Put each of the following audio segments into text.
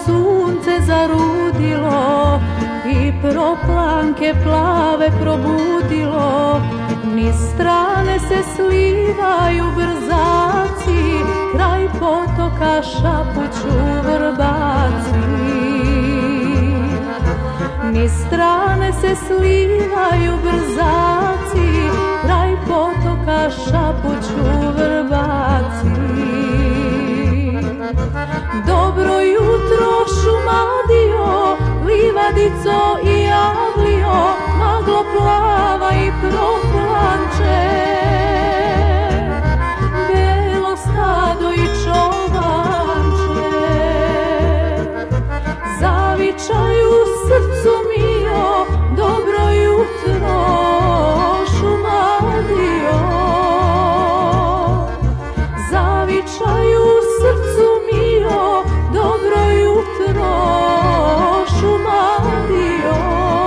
sunce zarudilo i proplanke plave probudilo, niz strane se slivaju brzaci, kraj potoka šapuću vrbaci. Niz strane se slivaju brzaci, kraj potoka šapuću vrbaci. Dobro jutro Šumadija, livadico i avlio, maglo plava i proplanče, belo stado i čovanče, zavičaju srcu mio, dobro jutro Šumadija, zavičaju srcu mio, dobro jutro Šumadija.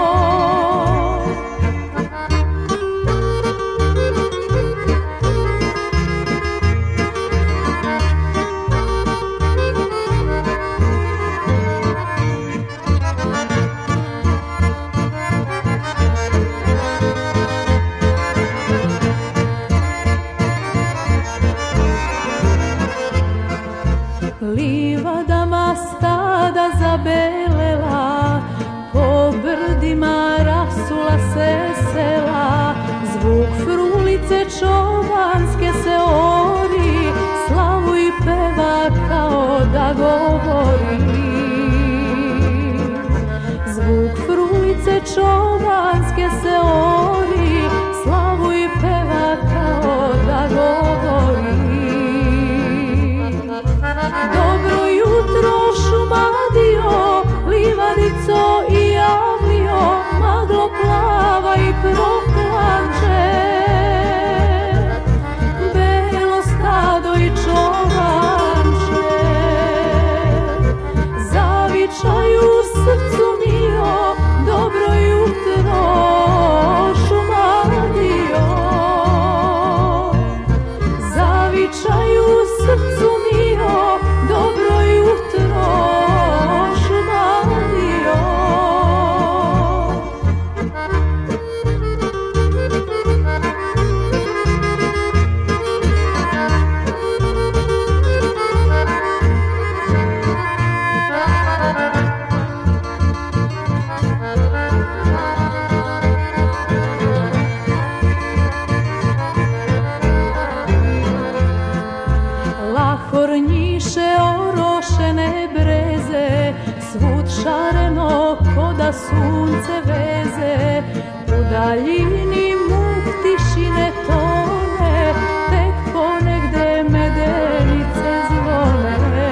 Livadama stada zabelela, po brdima rasula se sela, zvuk frulice čovanske se ori, slavu i peva kao da govori. Zvuk frulice čovanske se ori, slavu i peva kao da govori. Dobro jutro Šumadija, livadico i avlio, maglo plava i proplanče, belo stado i čovanče, zavičaju srcu mio, dobro jutro Šumadija, zavičaju srcu mio, dobro jutro Šumadija. Lahornjiše orošene breze, svud šareno ko da sunce veze, u daljini muk tišine tone, tek ponegde medenice zvone.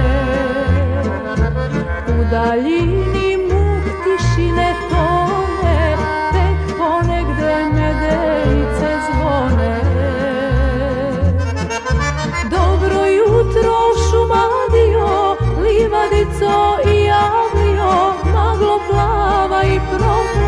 U daljini muk tišine tone, tek ponegde medenice zvone. Dobro jutro Šumadija, livadico i avlio, maglo plava i proplanče,